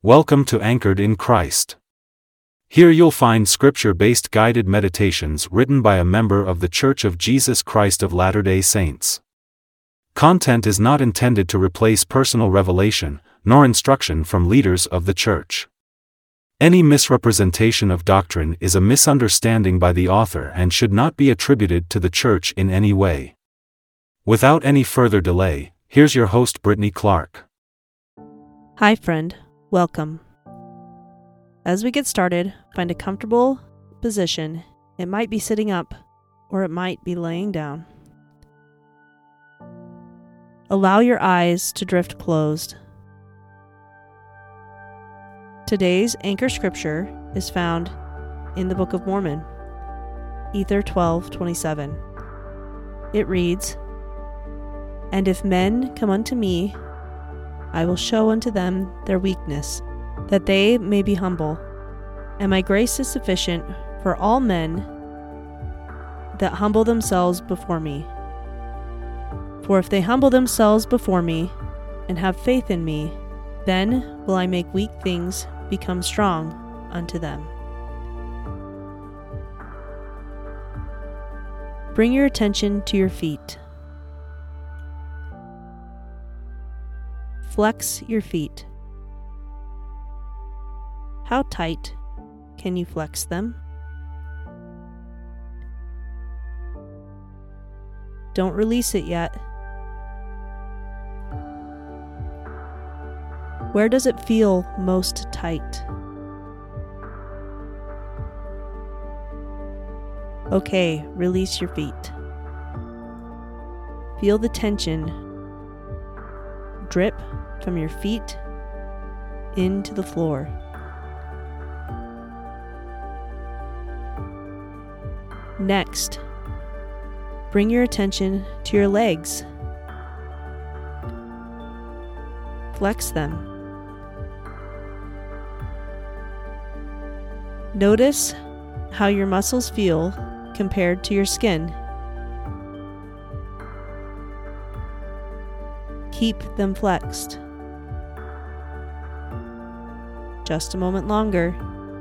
Welcome to Anchored in Christ. Here you'll find scripture-based guided meditations written by a member of The Church of Jesus Christ of Latter-day Saints. Content is not intended to replace personal revelation, nor instruction from leaders of the church. Any misrepresentation of doctrine is a misunderstanding by the author and should not be attributed to the church in any way. Without any further delay, here's your host Brittany Clark. Hi friend, welcome. As we get started, find a comfortable position. It might be sitting up, or it might be laying down. Allow your eyes to drift closed. Today's anchor scripture is found in the Book of Mormon, Ether 12:27. It reads, "And if men come unto me, I will show unto them their weakness, that they may be humble. And my grace is sufficient for all men that humble themselves before me. For if they humble themselves before me and have faith in me, then will I make weak things become strong unto them." Bring your attention to your feet. Flex your feet. How tight can you flex them? Don't release it yet. Where does it feel most tight? Okay, release your feet. Feel the tension drip from your feet into the floor. Next, bring your attention to your legs. Flex them. Notice how your muscles feel compared to your skin. Keep them flexed. Just a moment longer.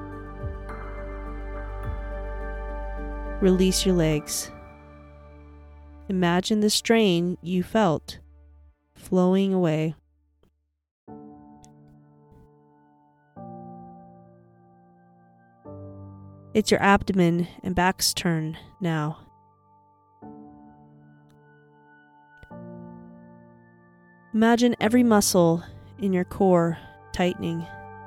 Release your legs. Imagine the strain you felt flowing away. It's your abdomen and back's turn now. Imagine every muscle in your core tightening.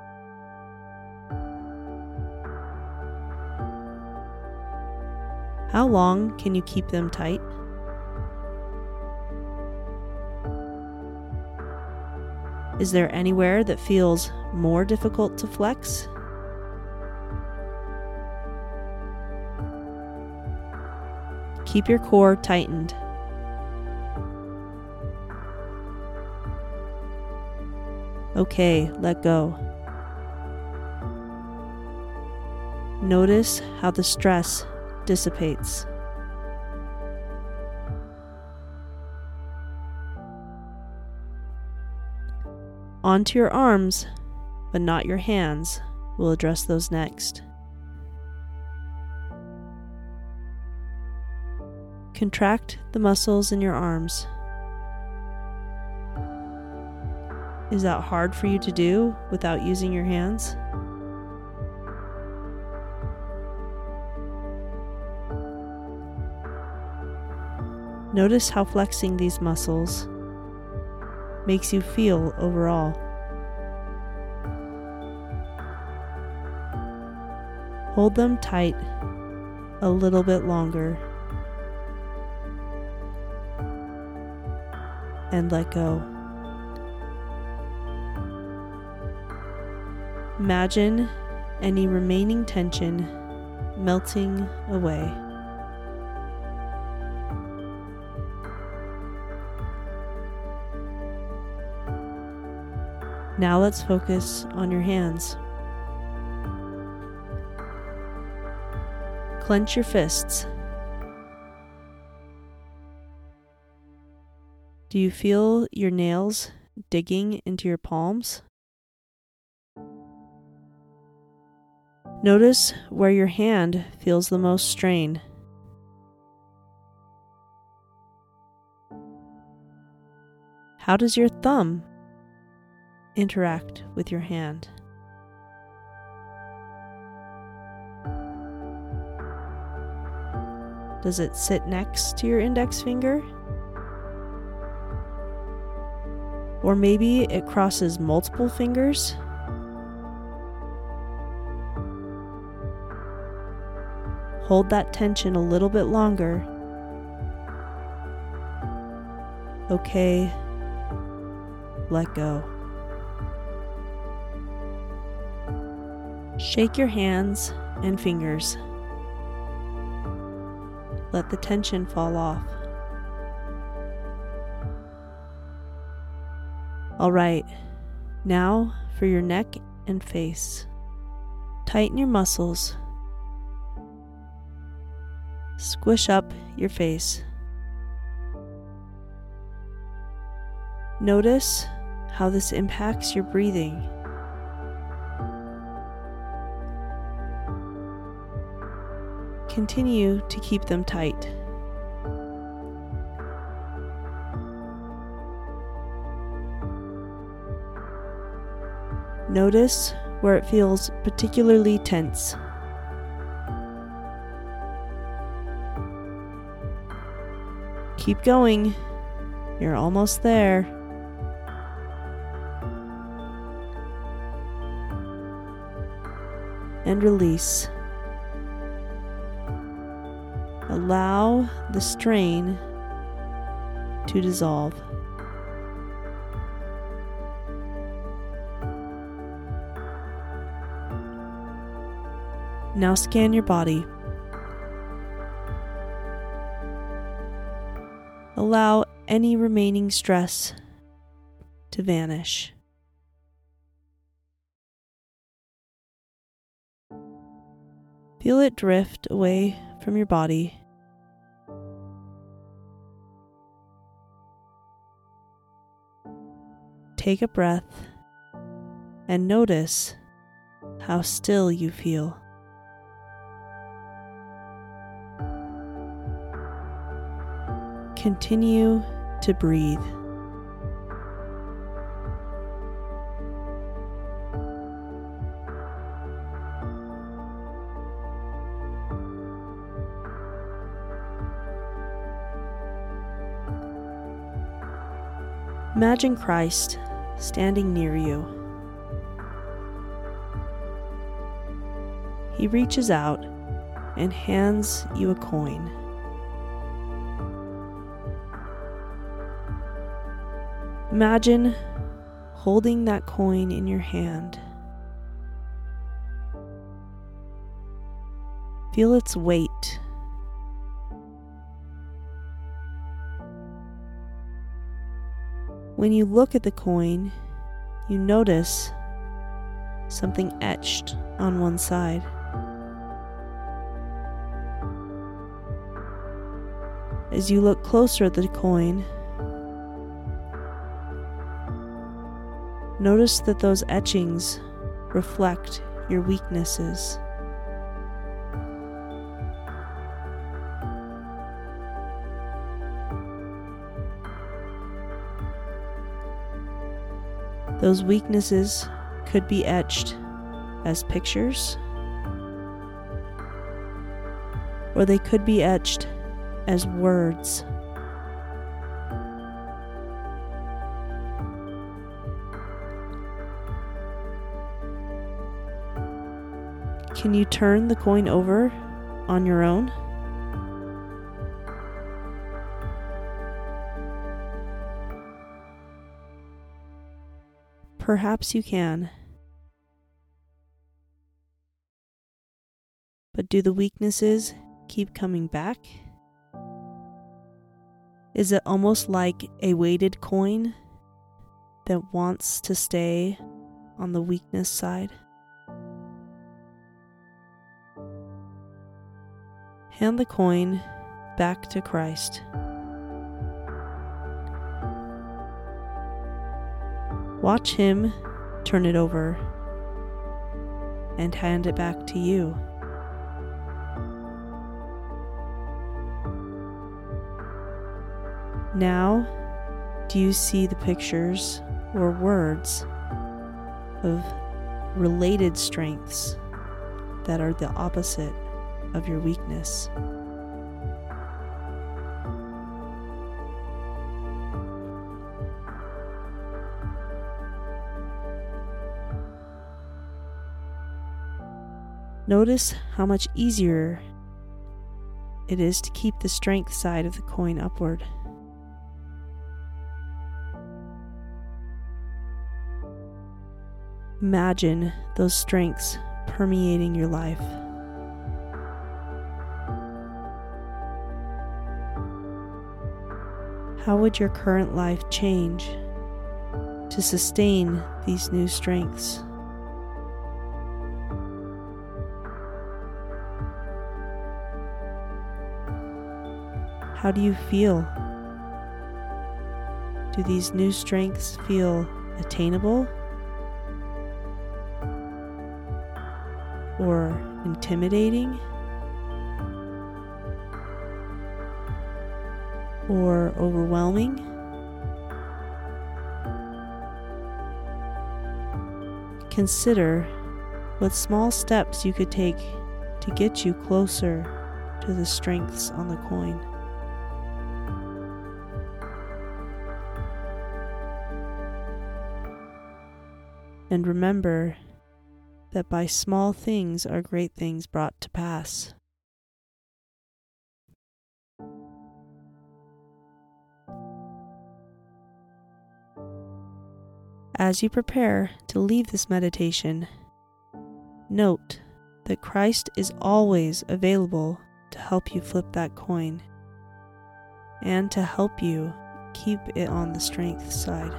How long can you keep them tight? Is there anywhere that feels more difficult to flex? Keep your core tightened. Okay, let go. Notice how the stress dissipates. Onto your arms, but not your hands. We'll address those next. Contract the muscles in your arms. Is that hard for you to do without using your hands? Notice how flexing these muscles makes you feel overall. Hold them tight a little bit longer and let go. Imagine any remaining tension melting away. Now let's focus on your hands. Clench your fists. Do you feel your nails digging into your palms? Notice where your hand feels the most strain. How does your thumb interact with your hand? Does it sit next to your index finger? Or maybe it crosses multiple fingers? Hold that tension a little bit longer. Okay, let go. Shake your hands and fingers. Let the tension fall off. All right, now for your neck and face. Tighten your muscles. Squish up your face. Notice how this impacts your breathing. Continue to keep them tight. Notice where it feels particularly tense. Keep going. You're almost there. And release. Allow the strain to dissolve. Now scan your body. Allow any remaining stress to vanish. Feel it drift away from your body. Take a breath and notice how still you feel. Continue to breathe. Imagine Christ standing near you. He reaches out and hands you a coin. Imagine holding that coin in your hand. Feel its weight. When you look at the coin, you notice something etched on one side. As you look closer at the coin, notice that those etchings reflect your weaknesses. Those weaknesses could be etched as pictures, or they could be etched as words. Can you turn the coin over on your own? Perhaps you can. But do the weaknesses keep coming back? Is it almost like a weighted coin that wants to stay on the weakness side? Hand the coin back to Christ. Watch him turn it over. and hand it back to you. Now, do you see the pictures or words of related strengths that are the opposite of your weakness? Notice how much easier it is to keep the strength side of the coin upward. Imagine those strengths permeating your life. How would your current life change to sustain these new strengths? How do you feel? Do these new strengths feel attainable or intimidating or overwhelming? Consider what small steps you could take to get you closer to the strengths on the coin. And remember that by small things are great things brought to pass. As you prepare to leave this meditation, note that Christ is always available to help you flip that coin and to help you keep it on the strength side.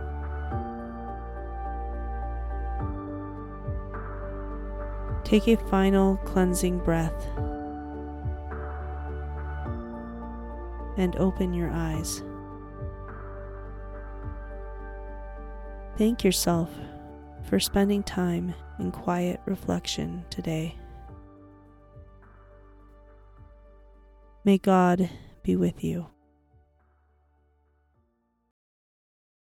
Take a final cleansing breath and open your eyes. Thank yourself for spending time in quiet reflection today. May God be with you.